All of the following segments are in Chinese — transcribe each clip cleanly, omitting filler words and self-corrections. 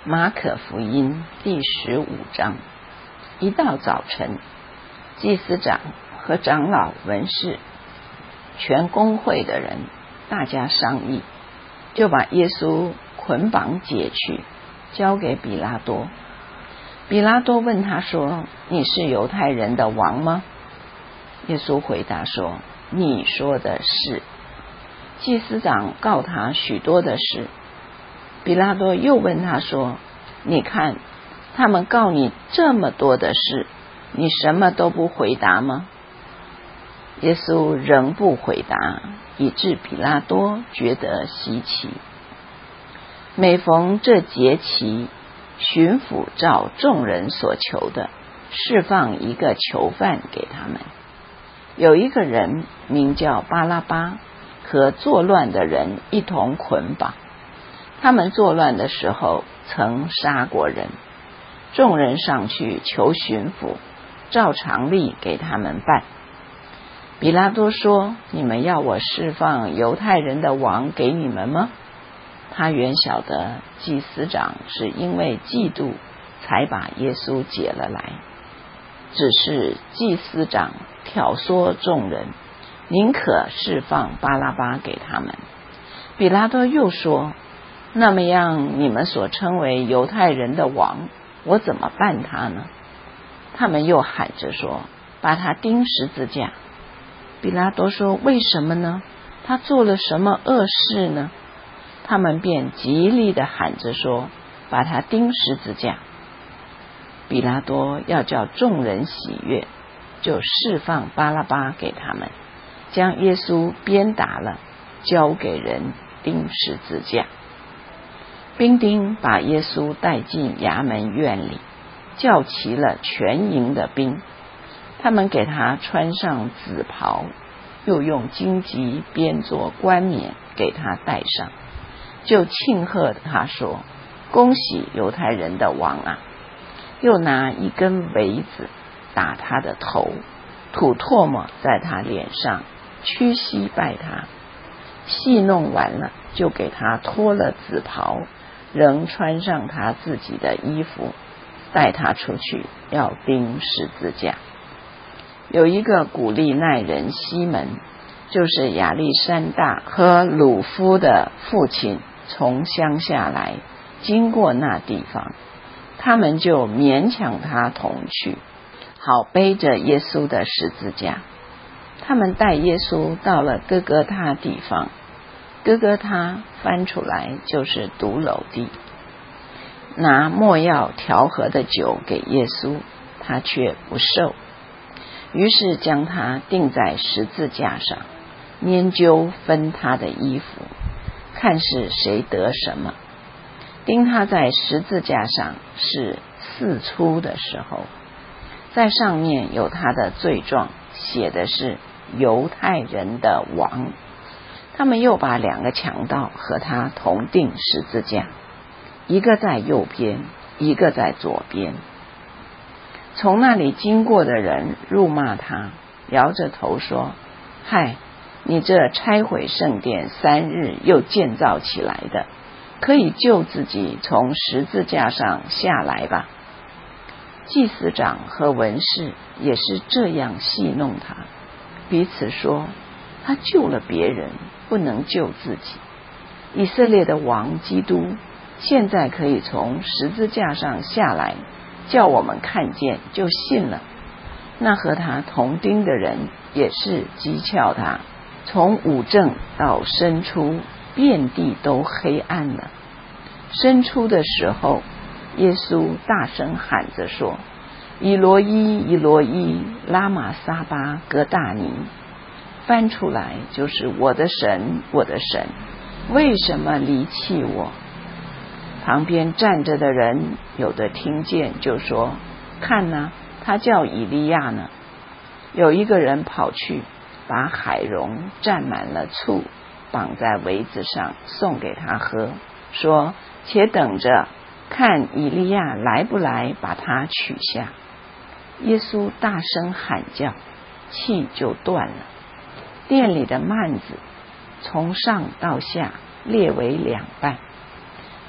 马可福音第15章。一到早晨，祭司长和长老、文士、全公会的人大家商议，就把耶稣捆绑解去，交给比拉多。比拉多问他说：“你是犹太人的王吗？”耶稣回答说：“你说的是。”祭司长告他许多的事。比拉多又问他说：“你看，他们告你这么多的事，你什么都不回答吗？”耶稣仍不回答，以致比拉多觉得稀奇。每逢这节期，巡抚照众人所求的，释放一个囚犯给他们。有一个人名叫巴拉巴，和作乱的人一同捆绑。他们作乱的时候曾杀过人。众人上去求巡抚，照常例给他们办。比拉多说：“你们要我释放犹太人的王给你们吗？”他原晓得祭司长是因为嫉妒才把耶稣解了来，只是祭司长挑唆众人，宁可释放巴拉巴给他们。比拉多又说：“那么样，你们所称为犹太人的王，我怎么办他呢？”他们又喊着说：“把他钉十字架。”比拉多说：“为什么呢？他做了什么恶事呢？”他们便极力地喊着说：“把他钉十字架。”比拉多要叫众人喜悦，就释放巴拉巴给他们，将耶稣鞭打了，交给人钉十字架。兵丁把耶稣带进衙门院里，叫齐了全营的兵，他们给他穿上紫袍，又用荆棘编作冠冕给他戴上，就庆贺他说：“恭喜犹太人的王啊！”又拿一根苇子打他的头，吐唾沫在他脸上，屈膝拜他。戏弄完了，就给他脱了紫袍，仍穿上他自己的衣服，带他出去，要钉十字架。有一个古利奈人西门，就是亚历山大和鲁夫的父亲，从乡下来，经过那地方，他们就勉强他同去，好背着耶稣的十字架。他们带耶稣到了哥哥他地方，哥哥他翻出来就是独楼地。拿没药调和的酒给耶稣，他却不受，于是将他钉在十字架上，拈阄分他的衣服，看是谁得什么。钉他在十字架上是4初的时候，在上面有他的罪状，写的是犹太人的王。他们又把2个强盗和他同钉十字架，一个在右边，一个在左边。从那里经过的人辱骂他，摇着头说：“嗨，你这拆毁圣殿3日又建造起来的，可以救自己从十字架上下来吧。”祭司长和文士也是这样戏弄他，彼此说：“他救了别人，不能救自己。以色列的王基督现在可以从十字架上下来，叫我们看见就信了。”那和他同钉的人也是讥诮他。从午正到申初，遍地都黑暗了。申初的时候，耶稣大声喊着说：“以罗伊，以罗伊，拉玛撒巴哥大尼。”翻出来就是：“我的神，我的神，为什么离弃我？”旁边站着的人有的听见就说：“看哪，他叫以利亚呢。”有一个人跑去，把海蓉蘸满了醋，绑在苇子上，送给他喝，说：“且等着，看以利亚来不来，把他取下。”耶稣大声喊叫，气就断了。殿里的幔子从上到下裂为2半，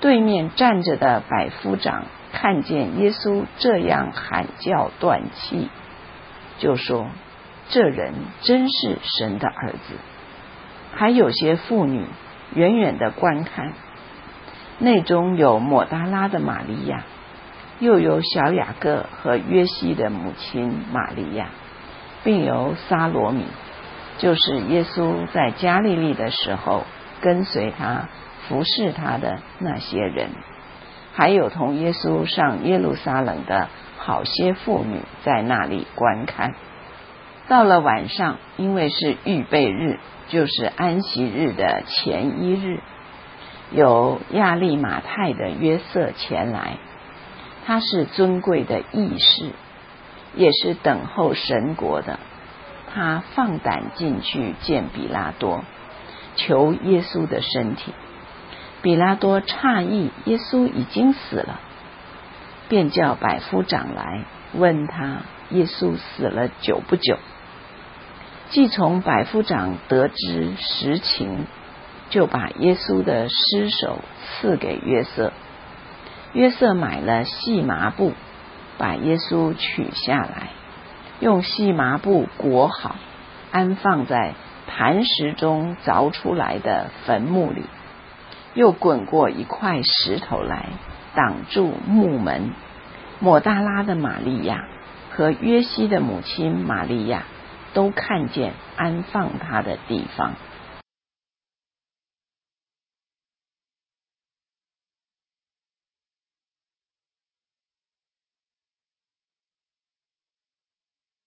对面站着的百夫长看见耶稣这样喊叫断气，就说：这人真是神的儿子。还有些妇女远远的观看，内中有抹大拉的玛利亚，又有小雅各和约西的母亲玛利亚，并有撒罗米，就是耶稣在加利利的时候跟随他服侍他的那些人，还有同耶稣上耶路撒冷的好些妇女在那里观看。到了晚上，因为是预备日，就是安息日的前一日，有亚利马太的约瑟前来，他是尊贵的议士，也是等候神国的。他放胆进去见比拉多，求耶稣的身体。比拉多诧异耶稣已经死了，便叫百夫长来问他耶稣死了久不久。既从百夫长得知实情，就把耶稣的尸首赐给约瑟。约瑟买了细麻布，把耶稣取下来，用细麻布裹好，安放在磐石中凿出来的坟墓里，又滚过一块石头来挡住墓门。抹大拉的玛利亚和约西的母亲玛利亚都看见安放他的地方。